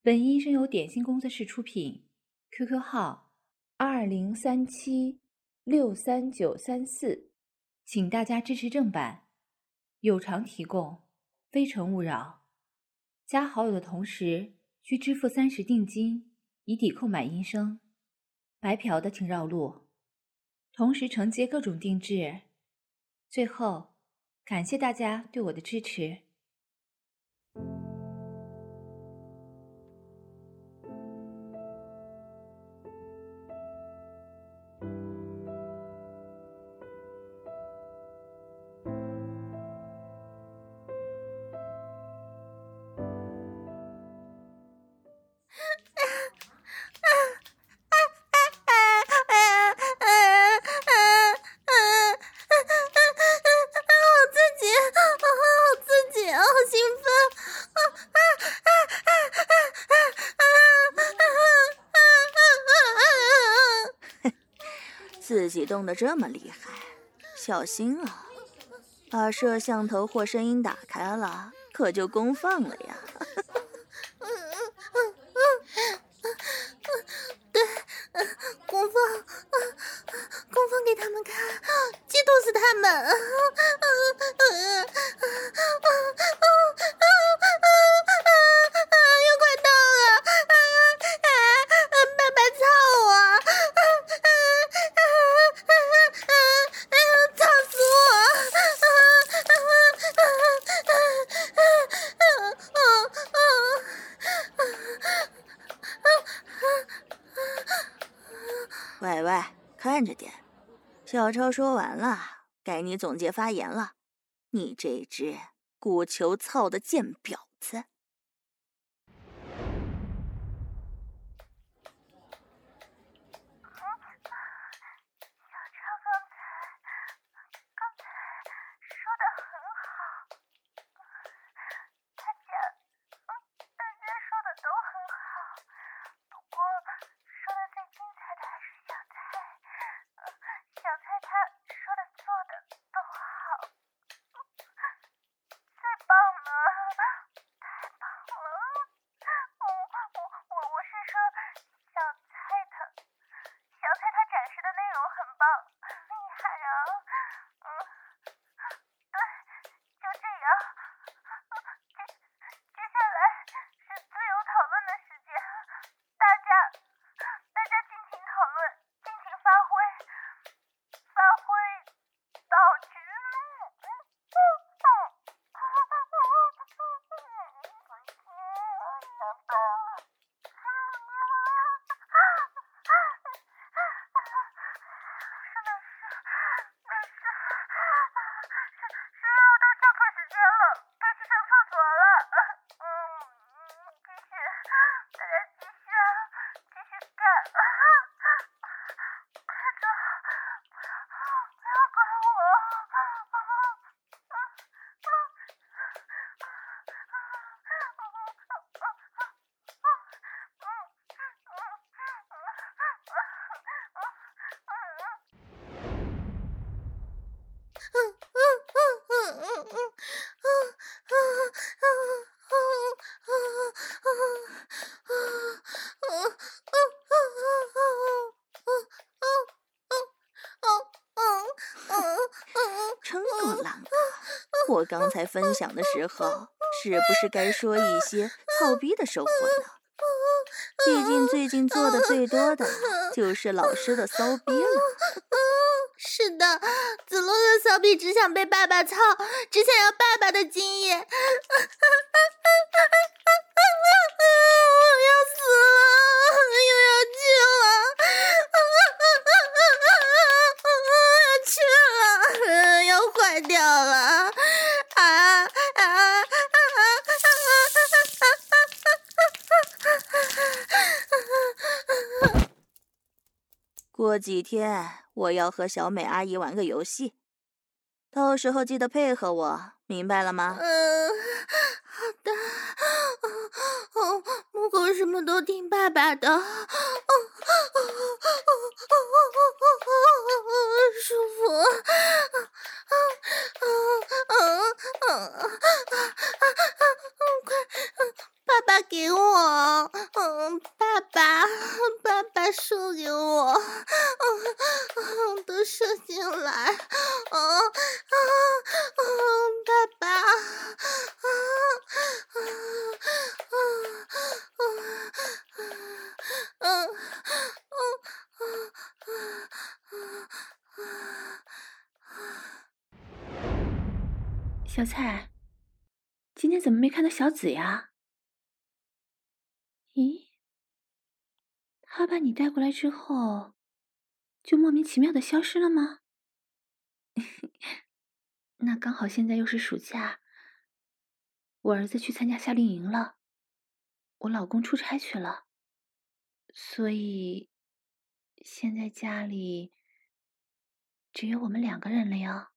本音声由点心工作室出品 ，QQ 号2037639934，请大家支持正版，有偿提供，非诚勿扰。加好友的同时需支付30定金，以抵扣买音声。白嫖的请绕路，同时承接各种定制。最后，感谢大家对我的支持。 自己动得这么厉害，小心啊！把摄像头或声音打开了，可就公放了呀。 对，公放给他们看，嫉妒死他们！又快到了，爸爸操我！操死我！喂喂，看着点。小超说完了，该你总结发言了。你这只顾求操的贱婊子！真够浪的！我刚才分享的时候，是不是该说一些操逼的收获呢？毕竟最近做的最多的就是老师的骚逼了。 是的，子路的骚逼只想被爸爸操，只想要爸爸的经验。我要死了，又要去了，要坏掉了！ 过几天我要和小美阿姨玩个游戏，到时候记得配合我，明白了吗？ 好的。母狗什么都听爸爸的。舒服。快，爸爸。 爸给我，爸爸射给我，都射进来，爸爸， 小蔡，今天怎么没看到小紫呀？咦，他把你带过来之后，就莫名其妙的消失了吗？那刚好现在又是暑假，我儿子去参加夏令营了，我老公出差去了，所以现在家里只有我们2个人了呀。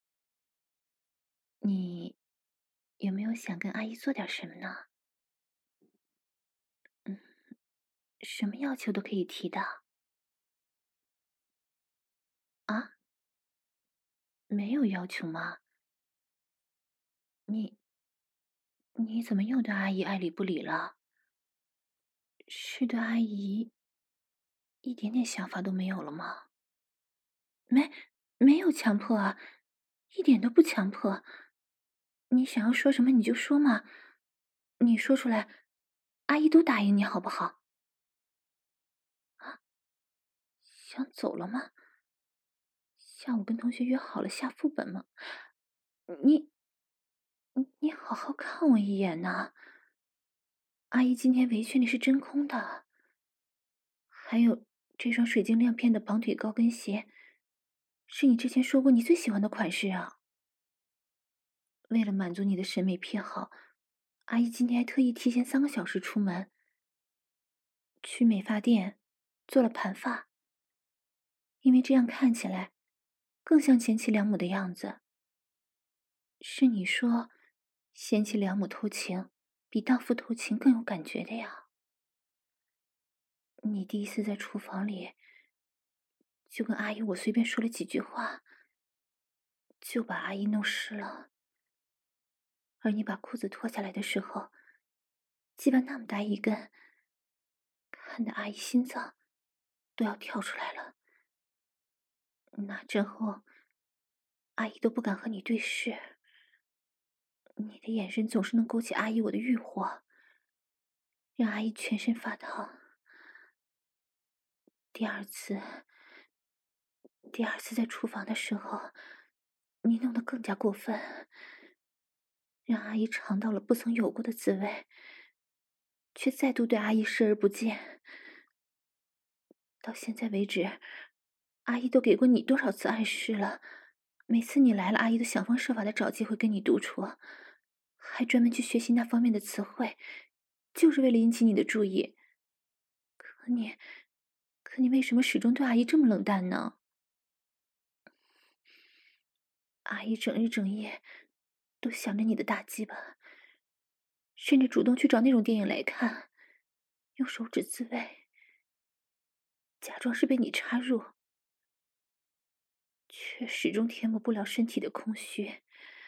你有没有想跟阿姨做点什么呢？什么要求都可以提的。啊？没有要求吗？你怎么又对阿姨爱理不理了？是对阿姨一点点想法都没有了吗？没有强迫啊，一点都不强迫。你想要说什么你就说嘛，你说出来，阿姨都答应你好不好？啊，想走了吗？下午跟同学约好了下副本吗？你好好看我一眼呐！阿姨今天围裙里是真空的，还有这双水晶亮片的绑腿高跟鞋，是你之前说过你最喜欢的款式啊。为了满足你的审美偏好，阿姨今天还特意提前3个小时出门，去美发店做了盘发，因为这样看起来更像贤妻良母的样子。是你说，贤妻良母偷情比荡妇偷情更有感觉的呀。你第一次在厨房里就跟阿姨我随便说了几句话，就把阿姨弄湿了。而你把裤子脱下来的时候，鸡巴那么大一根，看得阿姨心脏都要跳出来了。那之后，阿姨都不敢和你对视，你的眼神总是能勾起阿姨我的欲火，让阿姨全身发烫。第二次在厨房的时候，你弄得更加过分，让阿姨尝到了不曾有过的滋味，却再度对阿姨视而不见。到现在为止，阿姨都给过你多少次暗示了？每次你来了，阿姨都想方设法的找机会跟你独处，还专门去学习那方面的词汇，就是为了引起你的注意。可你为什么始终对阿姨这么冷淡呢？阿姨整日整夜都想着你的大鸡巴，甚至主动去找那种电影来看，用手指自慰，假装是被你插入，却始终填补不了身体的空虚。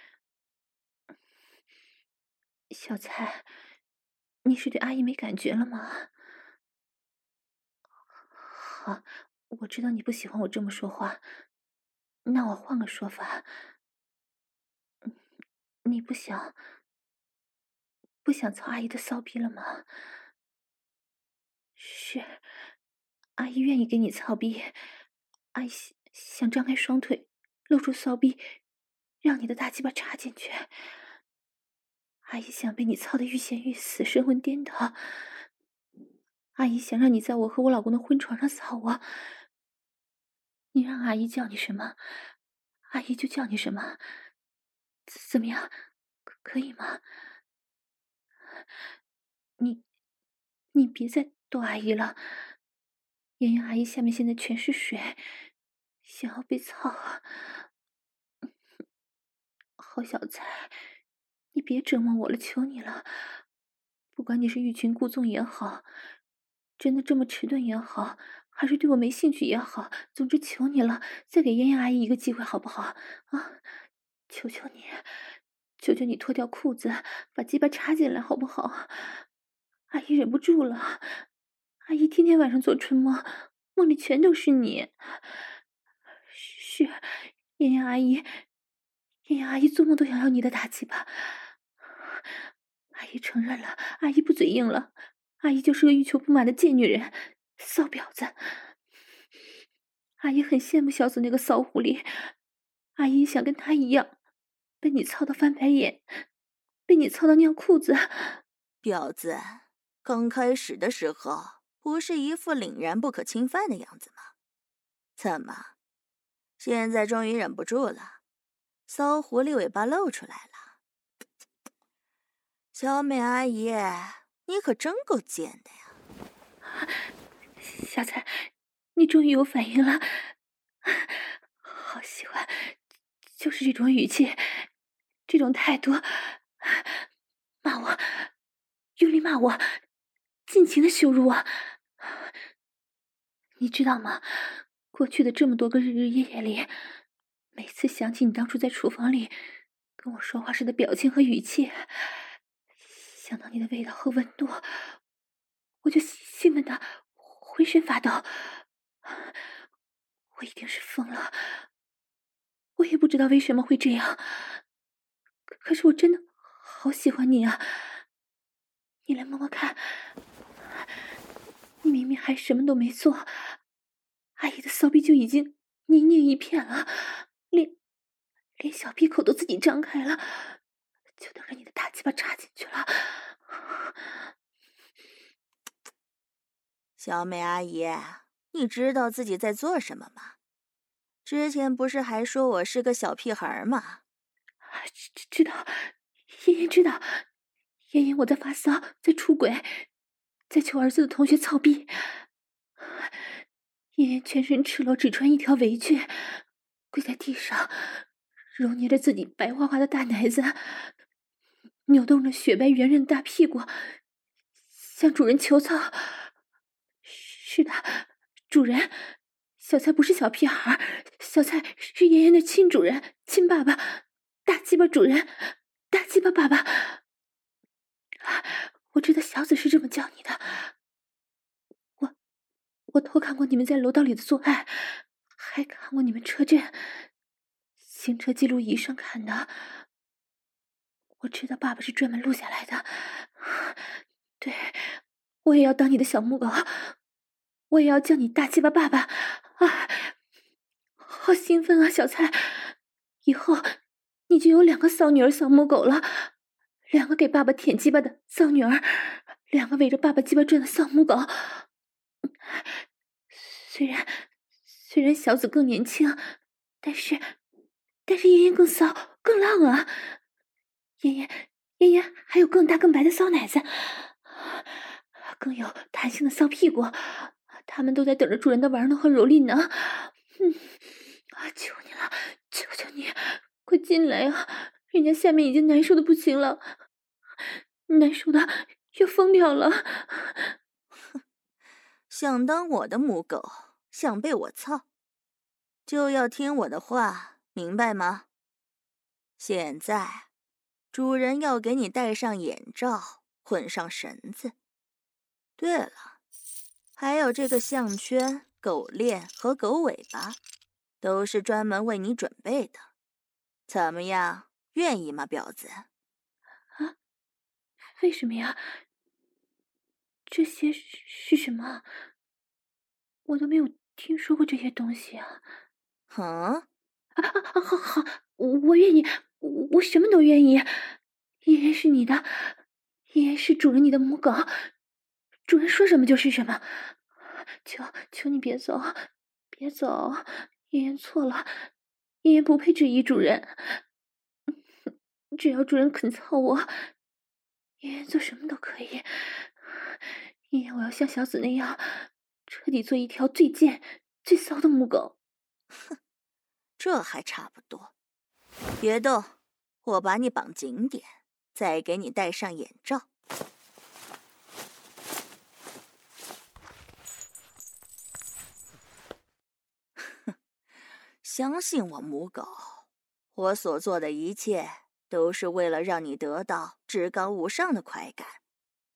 小蔡，你是对阿姨没感觉了吗？好，我知道你不喜欢我这么说话，那我换个说法。你不想操阿姨的骚逼了吗？是，阿姨愿意给你操逼，阿姨想张开双腿，露出骚逼，让你的大鸡巴插进去。阿姨想被你操得欲仙欲死，神魂颠倒。阿姨想让你在我和我老公的婚床上操我。你让阿姨叫你什么，阿姨就叫你什么。怎么样，可以吗？你别再逗阿姨了，妍妍阿姨下面现在全是水，想要被操。好小菜，你别折磨我了，求你了。不管你是欲擒故纵也好，真的这么迟钝也好，还是对我没兴趣也好，总之求你了，再给妍妍阿姨一个机会好不好？啊，求求你，求求你脱掉裤子，把鸡巴插进来好不好？ 阿姨忍不住了。阿姨天天晚上做春梦，梦里全都是你。是，妍妍阿姨，妍妍阿姨做梦都想要你的大鸡巴。阿姨承认了，阿姨不嘴硬了，阿姨就是个欲求不满的贱女人，骚婊子。阿姨很羡慕小紫那个骚狐狸，阿姨想跟她一样，被你操到翻白眼，被你操到尿裤子。 婊子，刚开始的时候不是一副凛然不可侵犯的样子吗？怎么，现在终于忍不住了，骚狐狸尾巴露出来了？小美阿姨，你可真够贱的呀！ 小彩，你终于有反应了，好喜欢，就是这种语气，这种态度，骂我，用力骂我，尽情的羞辱我。你知道吗？过去的这么多个日日夜夜里，每次想起你当初在厨房里跟我说话时的表情和语气，想到你的味道和温度，我就兴奋的浑身发抖。我一定是疯了，我也不知道为什么会这样，可是我真的好喜欢你啊！你来摸摸看，你明明还什么都没做，阿姨的骚逼就已经泥泞一片了，连小闭口都自己张开了，就等着你的大鸡巴插进去了。 小美阿姨，你知道自己在做什么吗？之前不是还说我是个小屁孩吗？ 知道，妍妍知道，妍妍我在发骚，在出轨，在求儿子的同学操逼。妍妍全身赤裸，只穿一条围裙，跪在地上，揉捏着自己白花花的大奶子，扭动着雪白圆润的大屁股，向主人求操。是的，主人，小蔡不是小屁孩，小蔡是妍妍的亲主人、亲爸爸，大鸡巴主人，大鸡巴爸爸。我知道小紫是这么叫你的。我偷看过你们在楼道里的做爱，还看过你们车震、行车记录仪上看的。我知道爸爸是专门录下来的。对，我也要当你的小母狗，我也要叫你大鸡巴爸爸啊！好兴奋啊，小蔡！以后你就有2个骚女儿、小母狗了，2个给爸爸舔鸡巴的骚女儿，2个围着爸爸鸡巴转的骚母狗。虽然小紫更年轻，但是妍妍更骚更浪啊！妍妍还有更大更白的骚奶子，更有弹性的骚屁股，他们都在等着主人的玩弄和蹂躏呢。求你了，求求你，快进来啊！人家下面已经难受的不行了，难受的要疯掉了。 想当我的母狗，想被我操，就要听我的话，明白吗？现在，主人要给你戴上眼罩，捆上绳子。对了，还有这个项圈、狗链和狗尾巴，都是专门为你准备的。怎么样，愿意吗，婊子？ 啊？为什么呀？这些是什么？我都没有听说过这些东西啊！好，我愿意，我什么都愿意。妍妍是你的，妍妍是主人你的母狗，主人说什么就是什么。求你别走，别走，妍妍错了，妍妍不配质疑主人。只要主人肯操我，妍妍做什么都可以。妍妍，我要像小紫那样，彻底做一条最贱、最骚的母狗。 哼，这还差不多。别动，我把你绑紧点，再给你戴上眼罩。哼，相信我，母狗，我所做的一切都是为了让你得到至高无上的快感。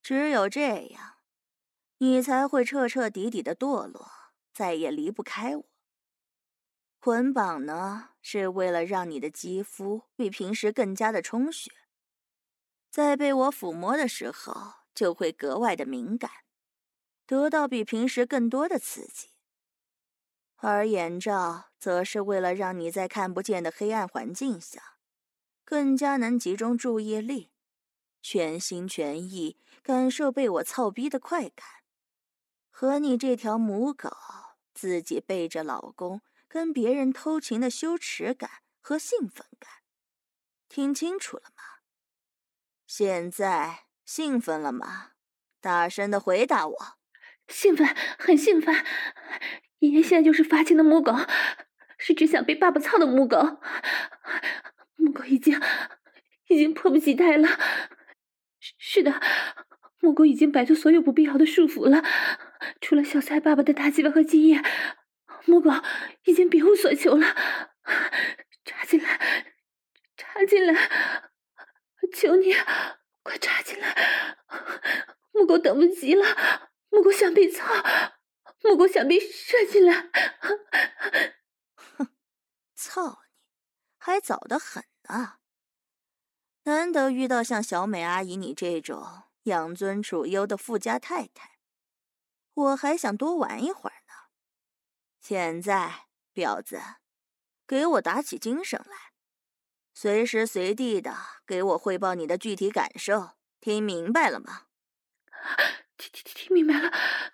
只有这样，你才会彻彻底底的堕落，再也离不开我。捆绑呢，是为了让你的肌肤比平时更加的充血，在被我抚摸的时候就会格外的敏感，得到比平时更多的刺激。而眼罩则是为了让你在看不见的黑暗环境下，更加能集中注意力，全心全意感受被我操逼的快感，和你这条母狗自己背着老公跟别人偷情的羞耻感和兴奋感。听清楚了吗？现在兴奋了吗？大声的回答我。 兴奋，很兴奋。妍妍现在就是发情的母狗，是只想被爸爸操的母狗。母狗已经迫不及待了。是的，母狗已经摆脱所有不必要的束缚了，除了小塞爸爸的大鸡巴和精液，母狗已经别无所求了。插进来，插进来，求你，快插进来！母狗等不及了，母狗想被操，母狗想被射进来。 哼，操你，还早得很呢。难得遇到像小美阿姨你这种养尊处优的富家太太，我还想多玩一会儿呢。现在，婊子，给我打起精神来，随时随地的给我汇报你的具体感受，听明白了吗？ 听明白了。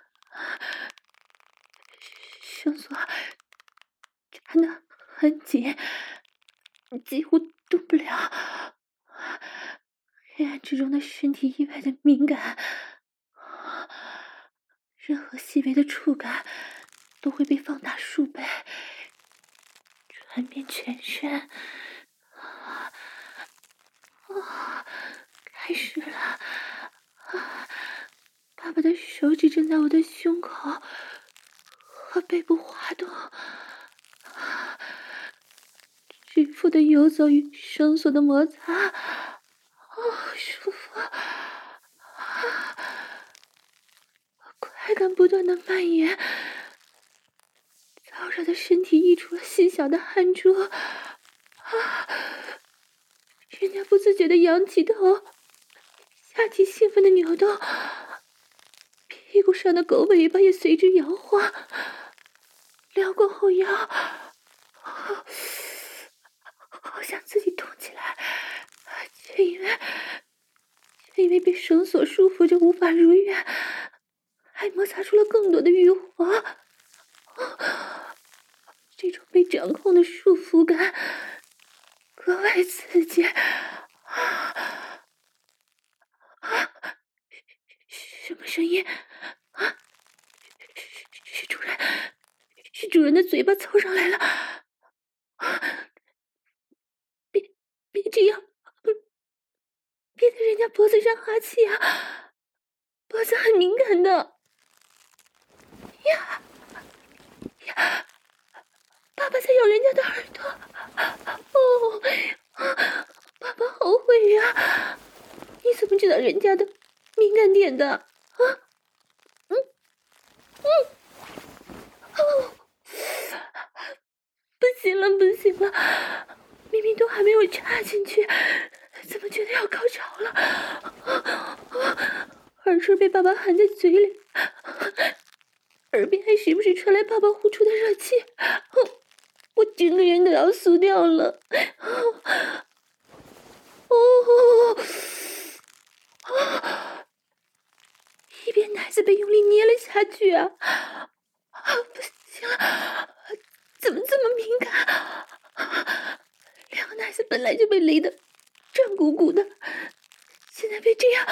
绳索缠得很紧，几乎动不了。黑暗之中的身体意外的敏感，任何细微的触感都会被放大数倍，传遍全身。开始了。爸爸的手指正在我的胸口和背部滑动，指腹的游走与绳索的摩擦，舒服。快感不断的蔓延，燥热的身体溢出了细小的汗珠。人家不自觉的仰起头，下体兴奋的扭动，屁股上的狗尾巴也随之摇晃，撩过后腰，好想自己动起来，却因为被绳索束缚着无法如愿，还摩擦出了更多的欲火。这种被掌控的束缚感格外刺激。什么声音？是主人，是主人的嘴巴凑上来了。别这样，别在人家脖子上哈气啊，脖子很敏感的。呀，爸爸在咬人家的耳朵。爸爸好会呀，你怎么知道人家的敏感点的？不行了，明明都还没有插进去，怎么觉得要高潮了？耳垂被爸爸含在嘴里，耳边还时不时传来爸爸呼出的热气，我整个人都要酥掉了。一边奶子被用力捏了下去啊！不行了，怎么这么敏感？两个奶子本来就被勒得胀鼓鼓的，现在被这样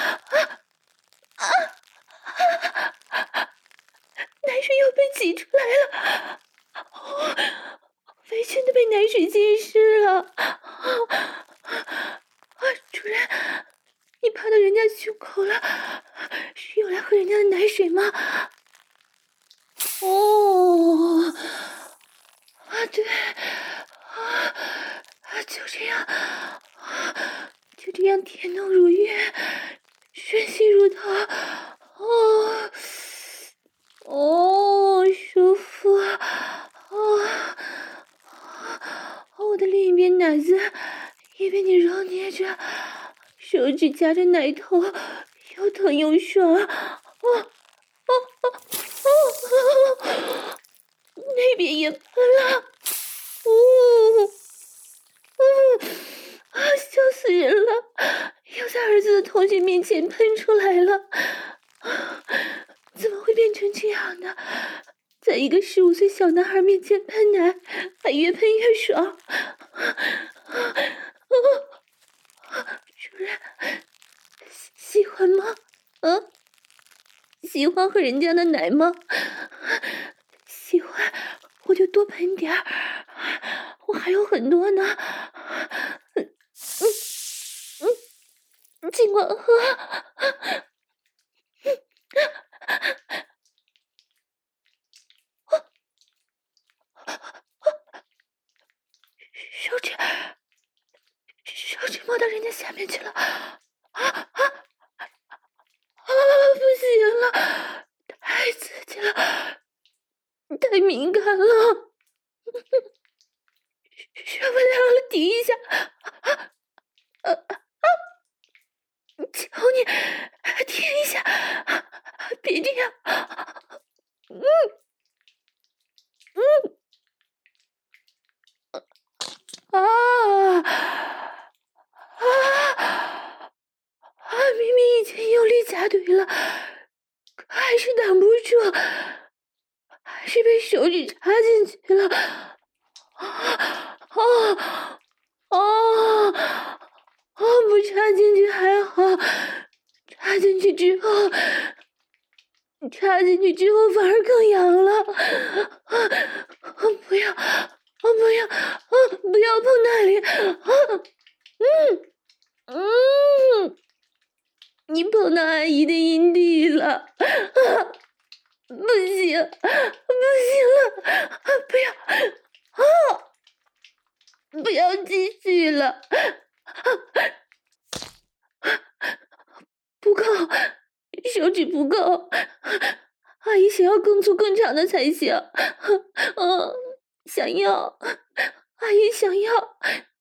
奶水又被挤出来了，围裙都被奶水浸湿了。主人，你爬到人家胸口了，是用来喝人家的奶水吗？对，就这样甜糯如玉，顺心如桃， 指夹着奶头，又疼又爽。那边也喷了，笑死人了！又在儿子的同学面前喷出来了，怎么会变成这样呢？在一个15岁小男孩面前喷奶，还越喷越爽。主任，喜欢吗？喜欢喝人家的奶吗？喜欢，我就多喷点儿，我还有很多呢。尽管喝。手指摸到人家下面去了，不行了，太刺激了，太敏感了，受不了了，停一下，求你停一下，别这样，明明已经用力夹怼了，还是挡不住，还是被手指插进去了。不插进去还好，插进去之后反而更痒了。不要碰那里。你碰到阿姨的阴蒂了，不行了，不要继续了，不够，手指不够，阿姨想要更粗更长的才行。想要，阿姨想要。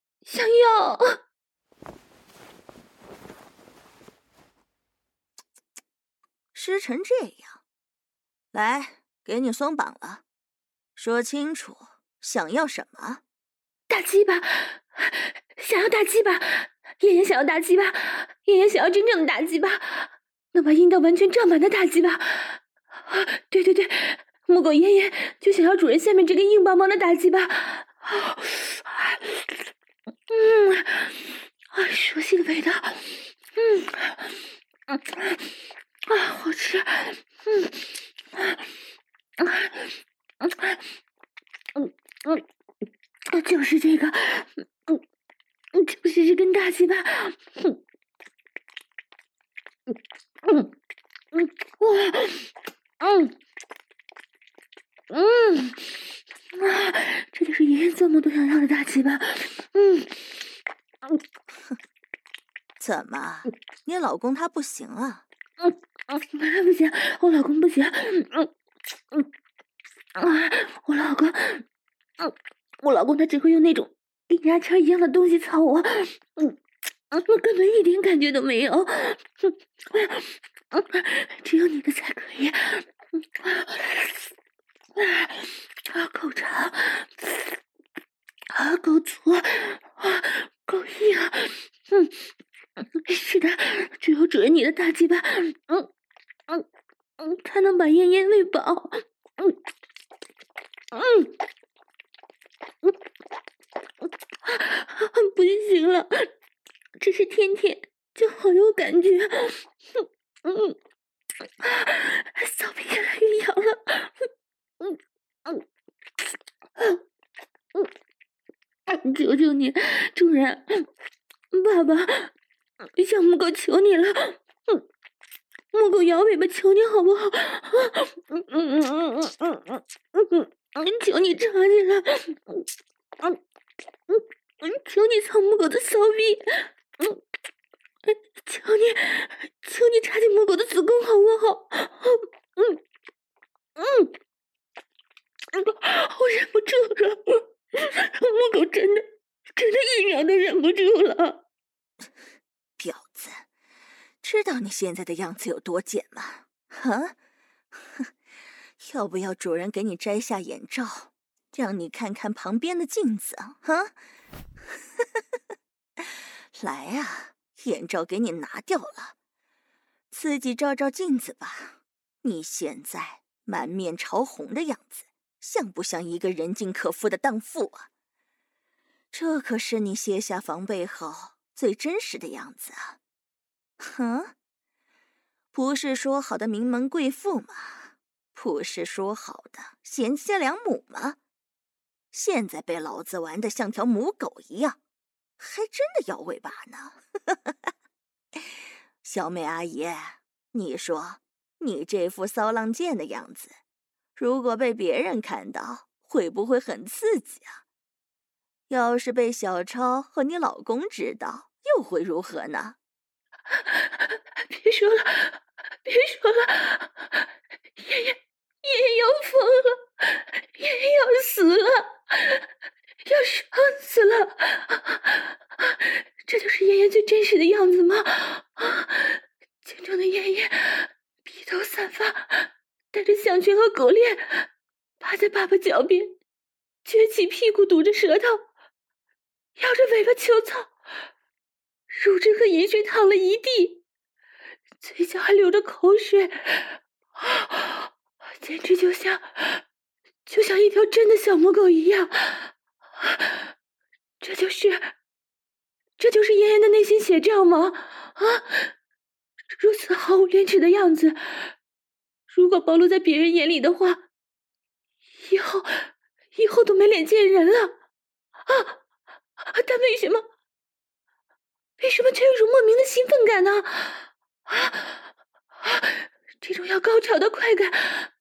湿成这样，来，给你松绑了，说清楚想要什么？ 大鸡巴，想要大鸡巴，妍妍想要大鸡巴，妍妍想要真正的大鸡巴，能把阴道完全胀满的大鸡巴。对，母狗妍妍就想要主人下面这个硬邦邦的大鸡巴。熟悉的味道，好吃，就是这个，就是这根大鸡巴，这就是妍妍做梦都想要的大鸡巴， 怎么，你老公他不行啊？ 不行，我老公不行，我老公他只会用那种跟牙签一样的东西操我，我根本一点感觉都没有，只有你的才可以，够长，够粗，够硬，是的，只有主人你的大鸡巴，才能把妍妍喂饱，不行了，这是天天就好有感觉，骚逼越来越痒了，求求你，主人，爸爸，小母狗求你了，母狗摇尾巴求你好不好？求你插进来，求你操母狗的骚逼，求你插进母狗的子宫好不好？我忍不住了，母狗真的1秒都忍不住了。 婊子， 道你现在的样子有多贱吗？啊？要不要主人给你摘下眼罩，让你看看旁边的镜子啊？来啊，眼罩给你拿掉了，自己照照镜子吧。你现在满面潮红的样子，像不像一个人尽可夫的荡妇啊？这可是你卸下防备后最真实的样子啊！不是说好的名门贵妇吗？不是说好的贤妻良母吗？现在被老子玩得像条母狗一样，还真的摇尾巴呢！小美阿姨，你说你这副骚浪贱的样子，如果被别人看到，会不会很刺激啊？要是被小超和你老公知道，又会如何呢？ 别说了，别说了，爷爷要疯了，爷爷要死了，要伤死了。这就是爷爷最真实的样子吗？健壮的爷爷，披头散发，带着项圈和狗链，趴在爸爸脚边，撅起屁股堵着舌头，摇着尾巴求草，乳汁和盐水淌了一地，嘴角还流着口水，简直就像一条真的小母狗一样。这就是妍妍的内心写照吗？如此毫无廉耻的样子，如果暴露在别人眼里的话，以后都没脸见人了。但为什么却有一种莫名的兴奋感呢？这种要高潮的快感，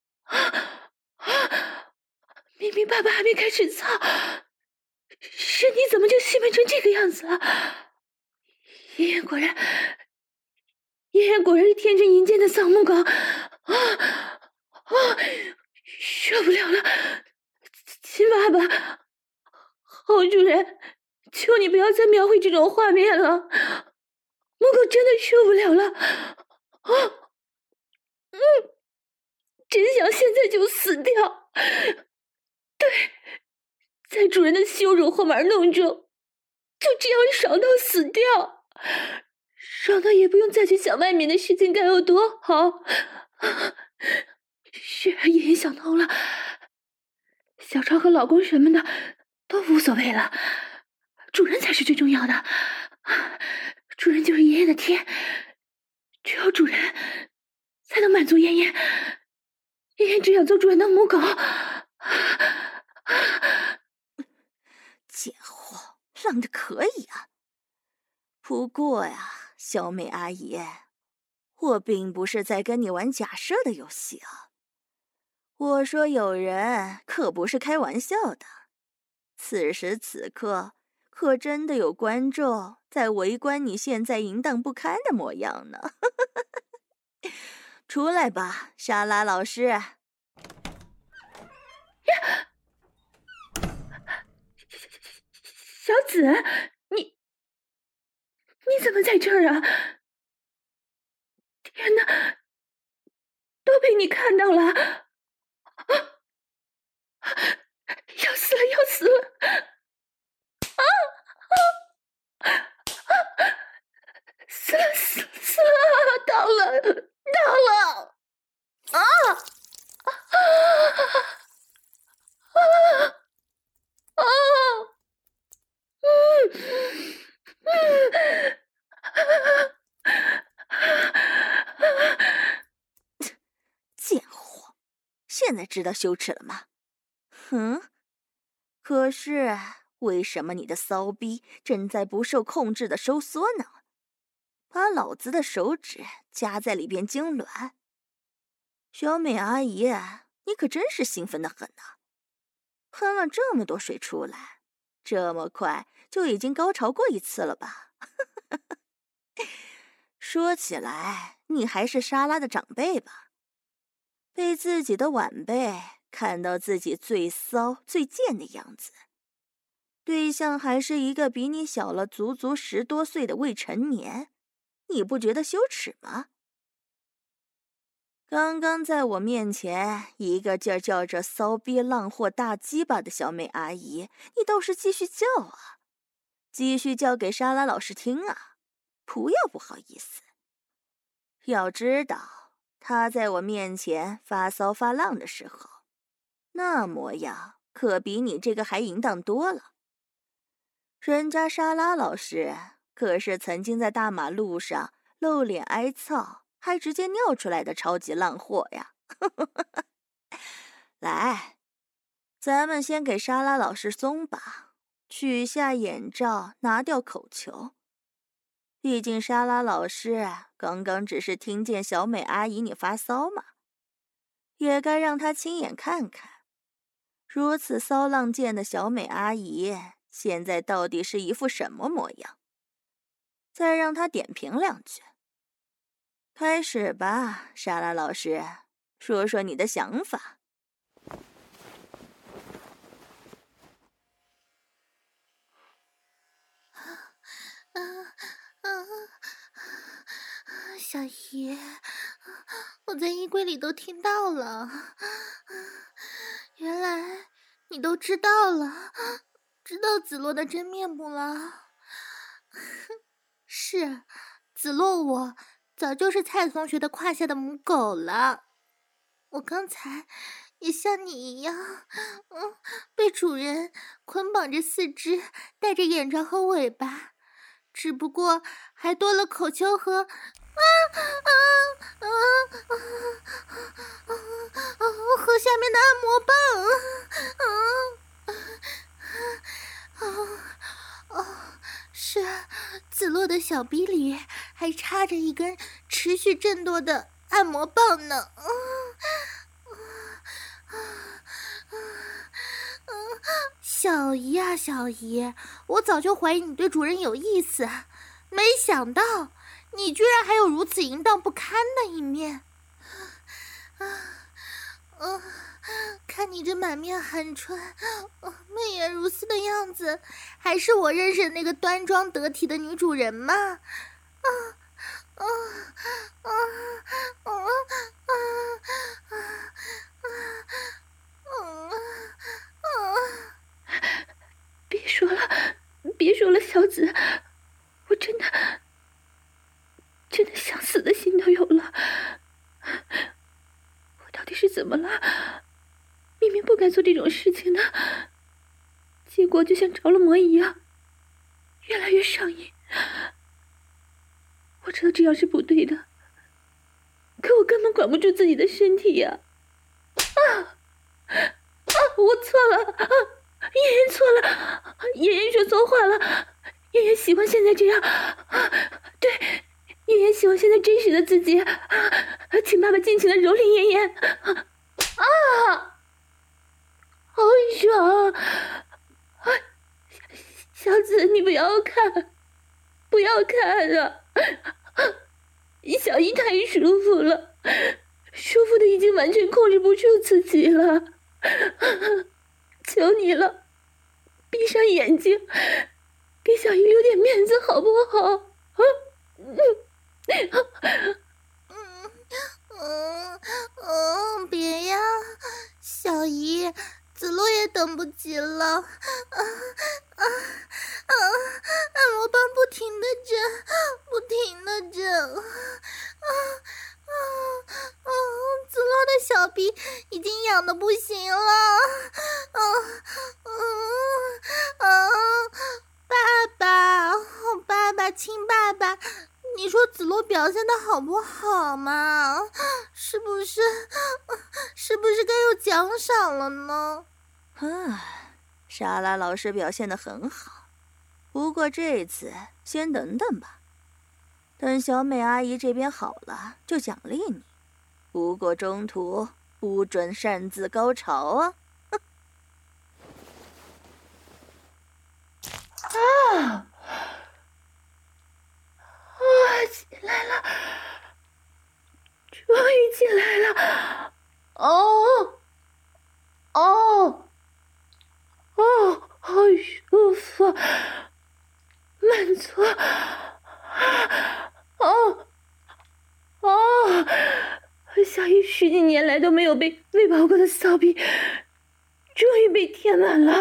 明明爸爸还没开始操，身体怎么就兴奋成这个样子了？妍妍果然是天真淫贱的丧母狗。受不了了，亲爸爸，侯主任，求你不要再描绘这种画面了，母狗真的受不了了。真想现在就死掉。对，在主人的羞辱和玩弄中，就这样爽到死掉，爽到也不用再去想外面的事情该有多好。是爷爷想通了，小超和老公什么的都无所谓了，主人才是最重要的。主人就是爷爷的天，只有主人才能满足妍妍。妍妍只想做主人的母狗。 贱货，浪得可以啊！不过呀，小美阿姨，我并不是在跟你玩假设的游戏啊。我说有人可不是开玩笑的，此时此刻可真的有观众在围观你现在淫荡不堪的模样呢。出来吧，莎拉老师。 小紫，你怎么在这儿啊？天哪，都被你看到了！要死了，要死了！死了！到了！ 贱货，现在知道羞耻了吗？可是为什么你的骚逼正在不受控制的收缩呢？把老子的手指夹在里边痉挛。小美阿姨，你可真是兴奋的很呢，喷了这么多水出来，这么快就已经高潮过一次了吧？说起来，你还是莎拉的长辈吧？被自己的晚辈看到自己最骚最贱的样子，对象还是一个比你小了足足10多岁的未成年， 你不觉得羞耻吗？刚刚在我面前一个劲儿叫着骚逼浪货大鸡巴的小美阿姨，你倒是继续叫啊，继续叫给莎拉老师听啊，不要不好意思。要知道，她在我面前发骚发浪的时候，那模样可比你这个还淫荡多了。人家莎拉老师可是曾经在大马路上露脸挨操，还直接尿出来的超级浪货呀！来，咱们先给莎拉老师松绑，取下眼罩，拿掉口球。毕竟莎拉老师刚刚只是听见小美阿姨你发骚嘛，也该让她亲眼看看，如此骚浪贱的小美阿姨现在到底是一副什么模样，再让她点评两句。开始吧，莎拉老师，说说你的想法。 小姨，我在衣柜里都听到了，原来你都知道了，知道子洛的真面目了。是，子洛我早就是蔡同学的胯下的母狗了。我刚才也像你一样，被主人捆绑着四肢，戴着眼罩和尾巴，只不过还多了口球和和下面的按摩棒，是，子洛的小逼里还插着一根持续震动的按摩棒呢。小姨啊，小姨，我早就怀疑你对主人有意思，没想到你居然还有如此淫荡不堪的一面。看你这满面寒春，媚眼如丝的样子，还是我认识的那个端庄得体的女主人吗？ 别说了，小紫，我真的想死的心都有了。我到底是怎么了？明明不该做这种事情的，结果就像着了魔一样，越来越上瘾。我知道这样是不对的，可我根本管不住自己的身体呀！我错了，妍妍错了，妍妍说错话了，妍妍喜欢现在这样，对，妍妍喜欢现在真实的自己，请爸爸尽情的蹂躏妍妍，好爽！小紫，你不要看，不要看啊！小姨太舒服了，舒服的已经完全控制不住自己了，求你了，闭上眼睛，给小姨留点面子好不好？ 别呀，小姨，子洛也等不及了。按摩棒不停地震，不停地震。子洛的小臂已经痒得不行了。爸爸，亲爸爸，你说子洛表现的好不好嘛？是不是该有奖赏了呢？ 莎拉老师表现得很好，不过这次先等等吧，等小美阿姨这边好了就奖励你，不过中途不准擅自高潮啊！ 起来了，终于起来了，好舒服，满足， 哦哦，小姨10几年来都没有被喂饱过的骚逼，终于被填满了。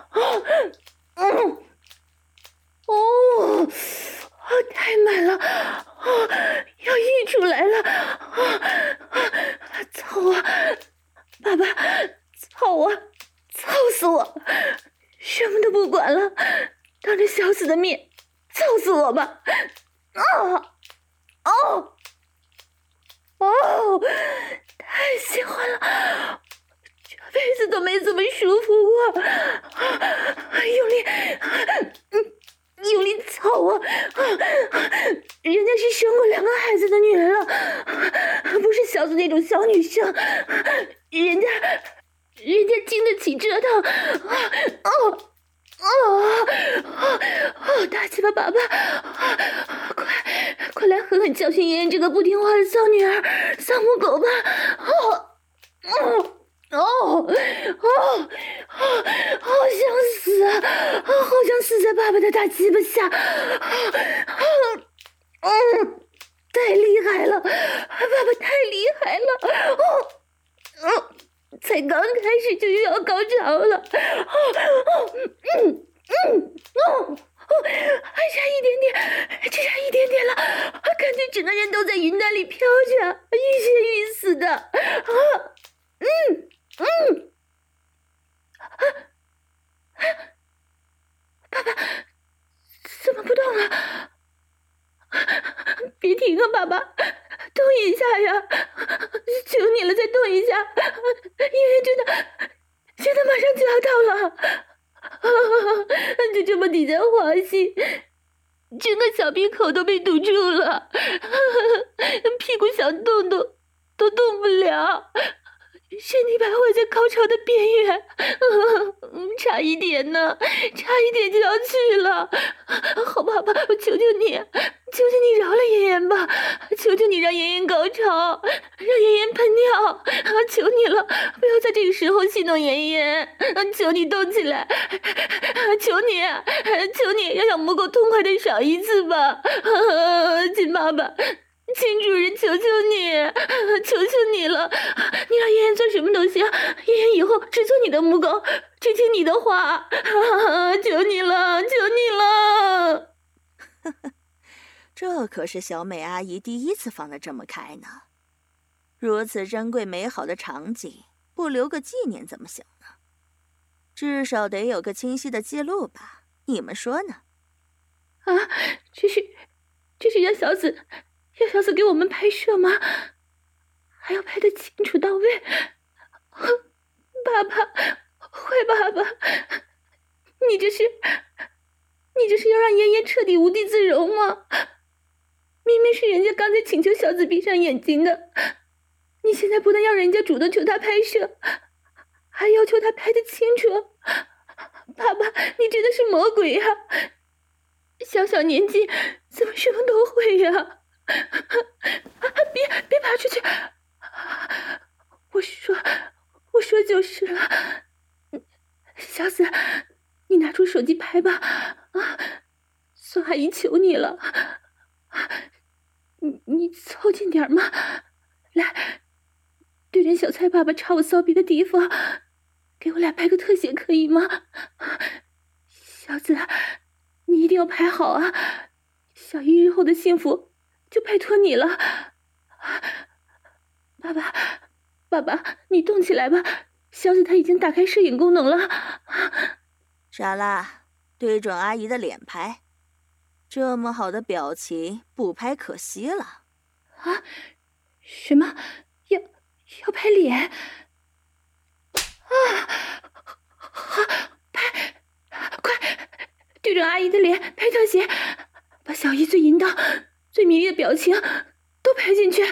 太满了，要溢出来了，操啊！爸爸，操啊！操死我！什么都不管了，当着小死的面操死我吧！太喜欢了，这辈子都没这么舒服过，用力操啊！人家是生过2个孩子的女人了，不是小子那种小女生，人家经得起折腾。大鸡巴爸爸，快来狠狠教训妍妍这个不听话的骚女儿、骚母狗吧！好想死啊！好想死在爸爸的大鸡巴下！太厉害了，爸爸太厉害了！才刚开始就又要高潮了，还差一点点，只差一点点了，感觉整个人都在云端里飘着，欲仙欲死的。爸爸怎么不动了？别停啊，爸爸，动一下呀！求你了，再动一下！妍妍真的马上就要到了，就这么抵在花心，整个小闭口都被堵住了，屁股想动都动不了，身体徘徊在高潮的边缘，差一点呢，差一点就要去了。好爸爸，我求求你饶了妍妍吧，求求你让妍妍高潮，让妍妍喷尿，求你了，不要在这个时候戏弄妍妍，求你动起来，求你让小母狗痛快的爽一次吧，亲爸爸。秦主人，求求你了！你让妍妍做什么都行，妍妍以后只做你的母狗，只听你的话，求你了！ 这可是小美阿姨第一次放得这么开呢。如此珍贵美好的场景，不留个纪念怎么行呢？至少得有个清晰的记录吧？你们说呢？ 这是让小子给我们拍摄吗？还要拍得清楚到位。爸爸，坏爸爸，你这是要让妍妍彻底无地自容吗？明明是人家刚才请求小子闭上眼睛的，你现在不但要人家主动求他拍摄，还要求他拍得清楚。爸爸，你真的是魔鬼呀！小年纪怎么什么都会呀？别爬出去！我说就是了。小子，你拿出手机拍吧。孙阿姨求你了，你凑近点嘛。来，对着小蔡爸爸插我骚逼的地方，给我俩拍个特写可以吗？小子，你一定要拍好啊！小姨日后的幸福就拜托你了。爸爸，你动起来吧，小子他已经打开摄影功能了。 莎拉，对准阿姨的脸拍，这么好的表情不拍可惜了。 什么？要拍脸？拍！快，对准阿姨的脸拍特写，把小姨最淫荡、最迷离的表情都拍进去。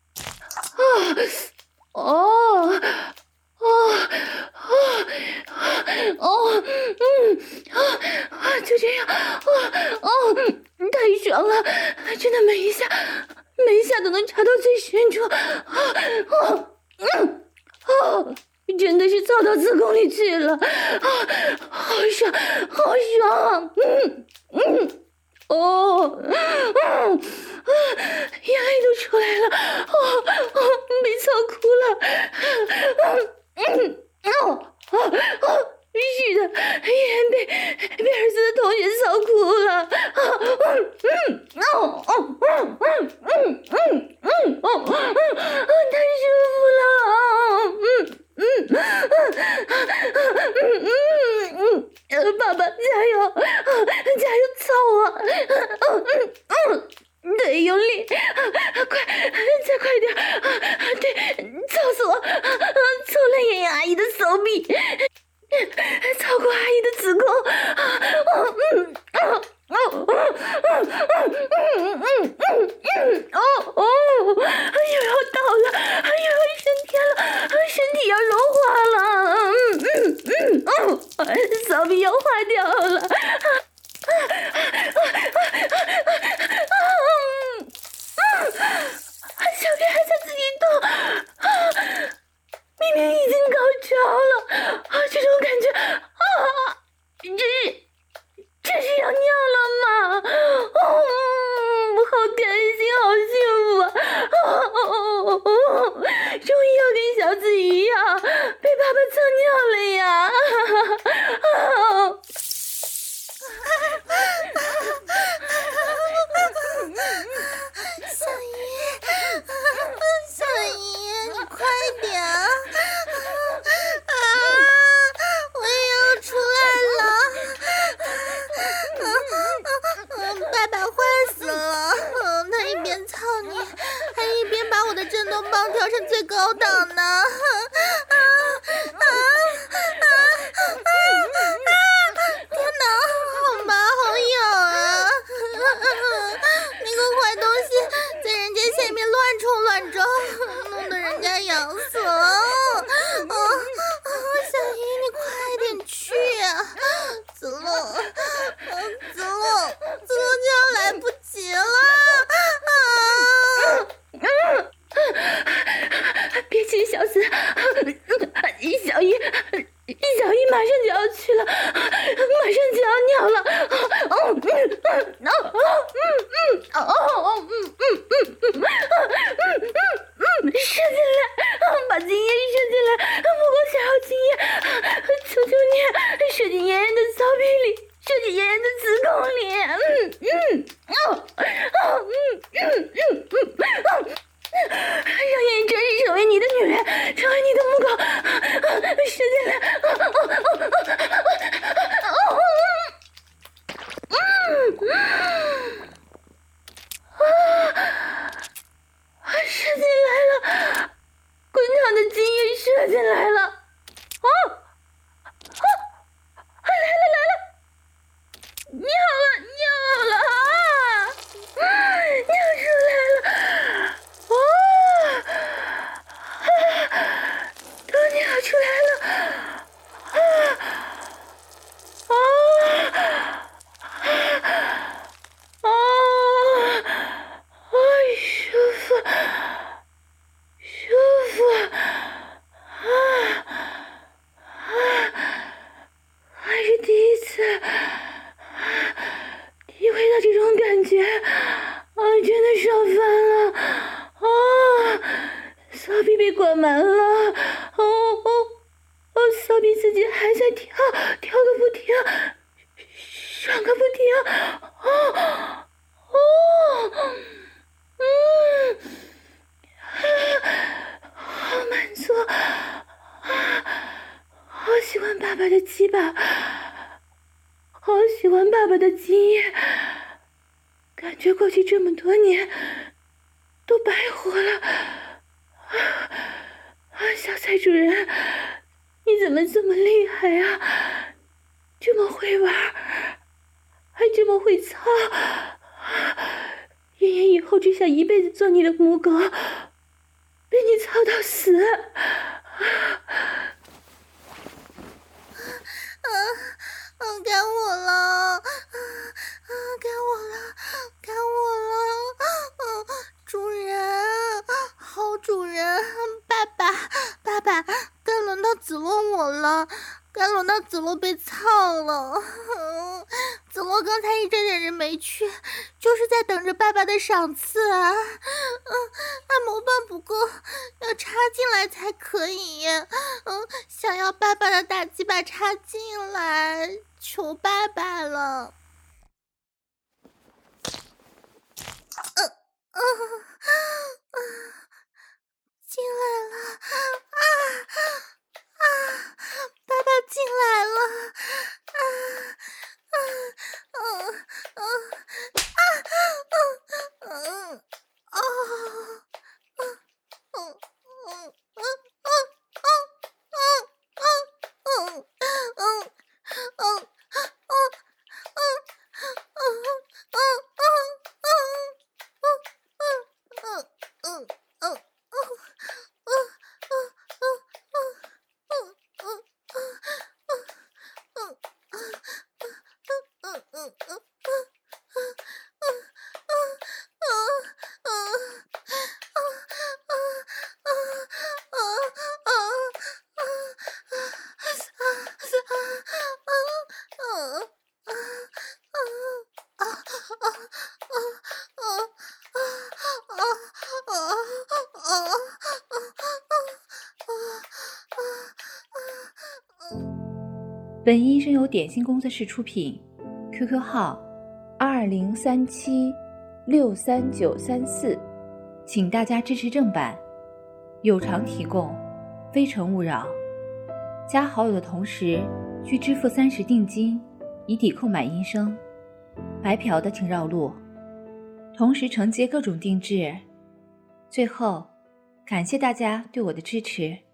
就这样，太爽了，真的每一下都能插到最深处，真的是操到子宫里去了，好爽， 眼泪都出来了，被操哭了。是的，妍妍被儿子的同学操哭了。太舒服了。爸爸加油，加油操我！对，用力，再快点！对，操死我！操烂妍妍阿姨的手臂，操过阿姨的子宫。又要到了，又要升天了，身体要融化了。手臂要化掉了。小屁还在自己动，明明已经高潮了，这种感觉这是要尿了吗？好开心，好幸福啊！终于要跟小紫一样被爸爸蹭尿了呀！ 小姨，你快点！我也要出来了！爸爸坏死了！他一边操你，还一边把我的震动棒调成最高档呢！天哪，好麻，好痒啊！那个坏东西在人家下面乱冲乱撞，弄得人家痒死了。小姨，你快点去啊！子路就要来不及了！ 别急，小紫，小姨马上就要去了，马上就要尿了。射进来，把精液射进来，不光想要精液，求求你射进妍妍的骚逼里，射进妍妍的子宫里。让妍妍正式成为你的女人，成为你的母狗，射进来！射进来了，滚烫的精液射进来了！来了！尿了尿出来了！都尿出来了！舒服，还是第一次体会到这种感觉，真的爽翻了！骚逼被灌满了，骚逼自己还在跳个不停，爽个不停，好满足，好喜欢爸爸的鸡巴，好喜欢爸爸的精液，感觉过去这么多年都白活了。小蔡主任，你怎么这么厉害啊？这么会玩，还这么会操！妍妍以后只想一辈子做你的母狗，被你操到死！ 该我了！主人，好主人，爸爸，该轮到子洛我了，该轮到子洛被操了。子洛刚才一直忍着没去， 就是在等着爸爸的赏赐啊！按摩棒不够，要插进来才可以。想要爸爸的大鸡巴插进来，求爸爸了。进来了！爸爸进来了！ 本音声由点心工作室出品 ，QQ 号2037639934，请大家支持正版，有偿提供，非诚勿扰。加好友的同时需支付30定金，以抵扣买音声。白嫖的请绕路，同时承接各种定制。最后，感谢大家对我的支持。